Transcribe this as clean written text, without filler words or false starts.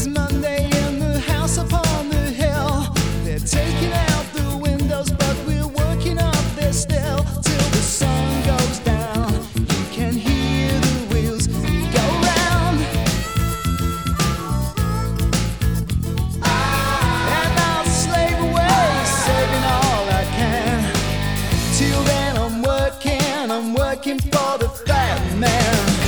Monday in the house upon the hill. They're taking out the windows, but we're working up there still. Till the sun goes down, you can hear the wheels go round. And I'll slave away, saving all I can. Till then I'm working for the fat man.